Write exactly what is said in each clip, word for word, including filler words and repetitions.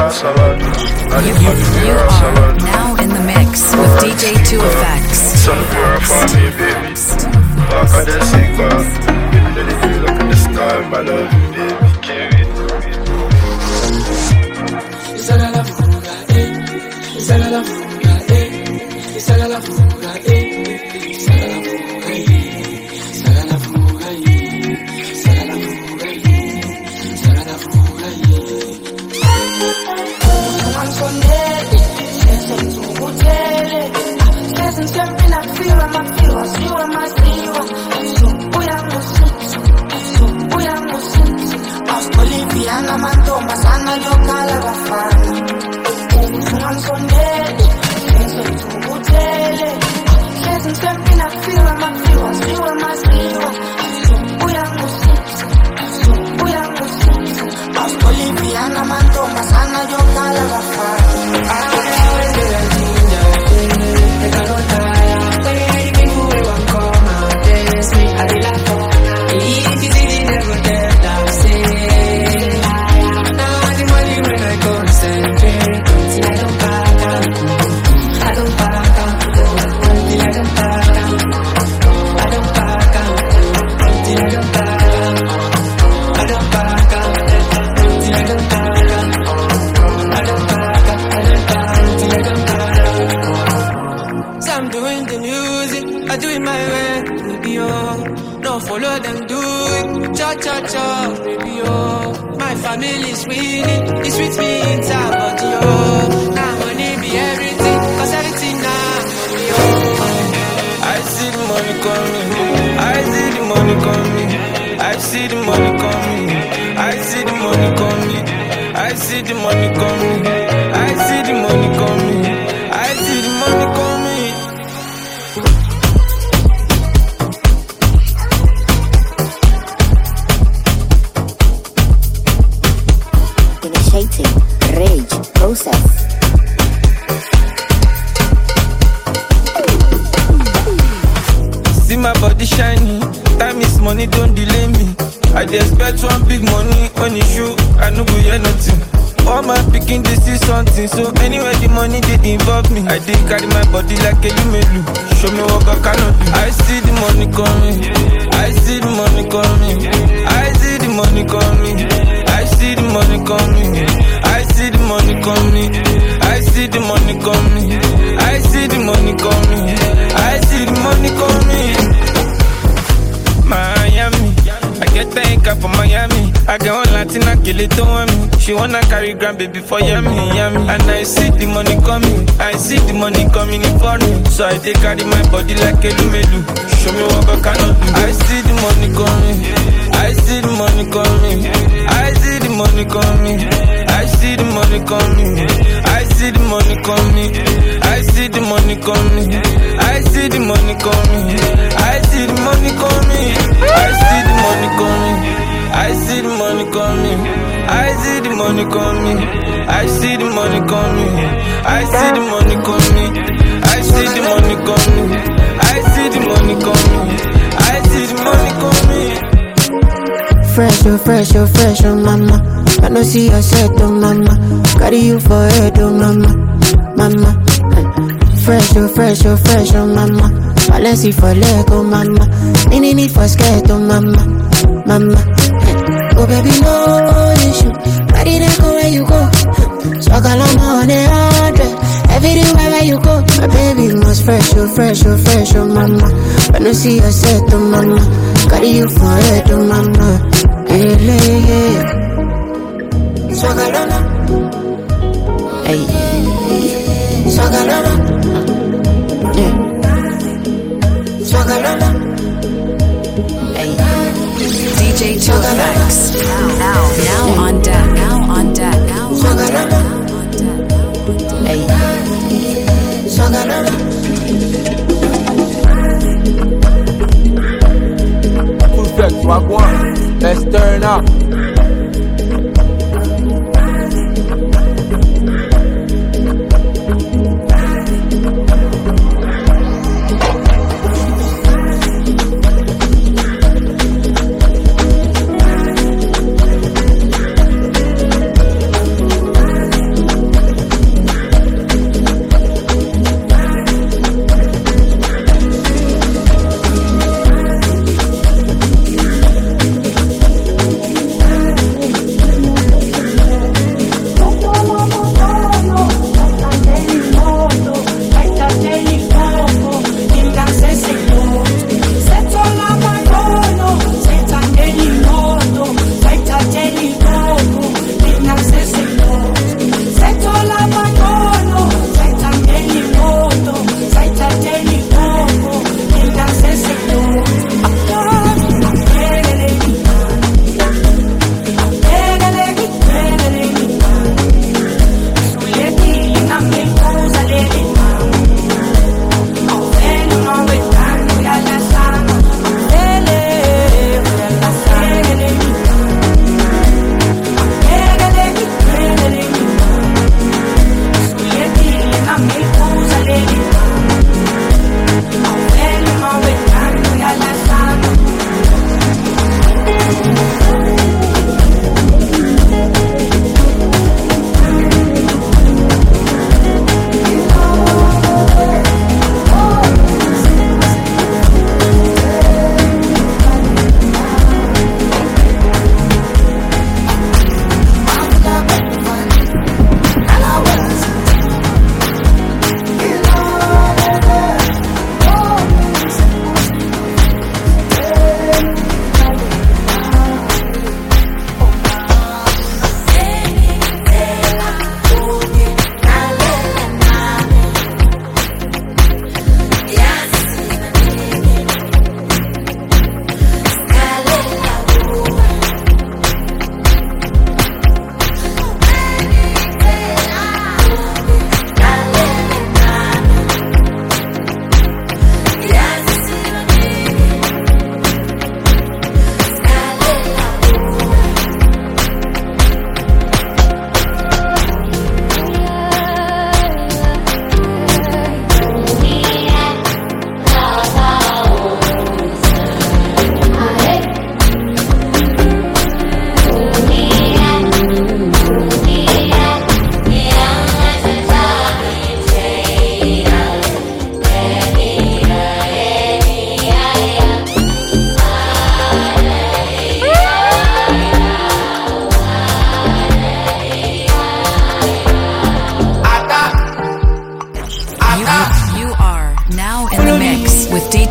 You, you, you are now in the mix with D J two Effects. Sun for me, baby. Back of the cigar. Window the feel up in the sky, my love, baby. Carry it. It's a la fuga, eh. It's a la fuga, eh. It's a la fuga, eh. It's a la fuga, eh. It's a la fuga, eh. It's a la fuga, eh. It's a la fuga, eh. I'm so dead. It's so hotel. Listen, stepping up, feel I'm a feel. You are my hero. So we are no sense. So we are no sense. Boliviana mandoma sana yo kala bafana. I'm so dead. Eso tu hotel. Listen, stepping up, feel I'm a feel. You are my hero. So we are no sense. So we are no sense. Boliviana mandoma sana yo kala bafana. Follow them, do it, cha cha cha, baby, oh. My family's winning, it's with me inside, but yo, now money be everything, cause everything now money, oh. I see the money coming, I see the money coming, I see the money coming, I see the money coming, I see the money coming, I see the money coming, I see the money coming. Rage process. See my body shiny, time is money, don't delay me. I dey expect one big money on the shoe, I no go hear nothing. All my picking they see something, so anywhere the money they involve me, I dey carry my body like a lumelu. Show me what I cannot do. I see the money coming, I see the money coming, I see the money coming, I see the money coming, I see the money coming, I see the money coming, I see the money coming, I see the money coming. Miami, I get thank for Miami. I get one Latina kill it on me. She wanna carry grandbaby for yummy, yummy. And I see the money coming, I see the money coming in for me. So I take carry my body like a lumelu. Show me what I cannot do. I see the money coming, I see the money coming, I see the money coming, I see the money coming, I see the money coming, I see the money coming, I see the money coming, I see the money coming, I see the money coming, I see the money coming, I see the money coming, I see the money coming, I see the money coming, I see the money coming, I see the money coming, I see the money coming. Fresh, oh, fresh, oh, fresh, oh, mama. I don't see your set, oh, mama. Carry you for head, oh, mama. Mama. Fresh, oh, fresh, oh, fresh, oh, mama. Balenci for leg, oh, mama. Nini need for skirt, oh, mama. Mama. Oh, baby, no issue. Carry that go where you go. So I got on the hundred. Everywhere where you go. My baby must fresh, oh, fresh, oh, fresh, oh, mama. I don't see your set, oh, mama. Carry you for head, oh, mama. Hey, hey, Swagalana. Hey. Swagalana. Yeah. Swagalana. Hey. D J two Effects. Now, now, now on deck. Now on deck. Now on deck. Hey. Swagalana. Full flex, walk one. Let's turn up.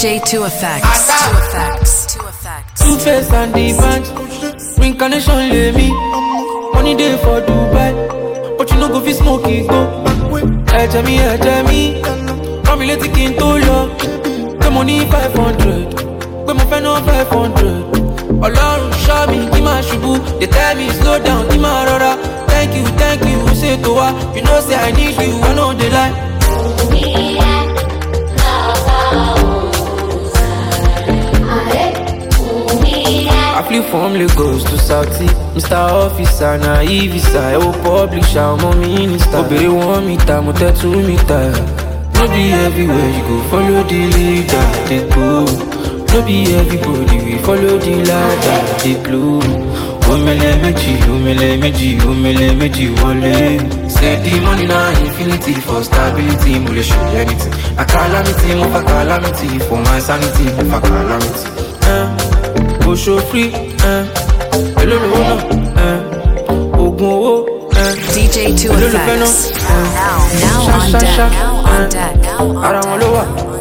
J two Effects. Two Effects. Two Effects. Two Face and the band. Reincarnation lay me. Money day for Dubai. But you know go fi smoke it go. Hey Jamie, hey Jamie. Come let it in to love. The money five hundred. But my friend no five hundred. Ọlọ́run show me kí máa ṣubú. They tell me slow down kí máa rọra. Thank you, thank you, say to her. You know say I need you, I know they lie. I flew from Lagos to Saudi. Mister Officer, naive visa. I will public shout, my minister. Obey one meter, mo tell two meter. No be everywhere you go, follow the leader, they go. No be everybody, we follow the ladder, they blow. Omele meji, omele meji, omele meji, wole. Say the money na infinity for stability, mo le show you anything. A calamity, mo fa calamity, for my sanity, mo fa calamity. Eh, go show free, eh. Hello, no, no, eh. Ogun owo, eh. D J two Effects. Now, now on deck. Now on deck. Now on deck.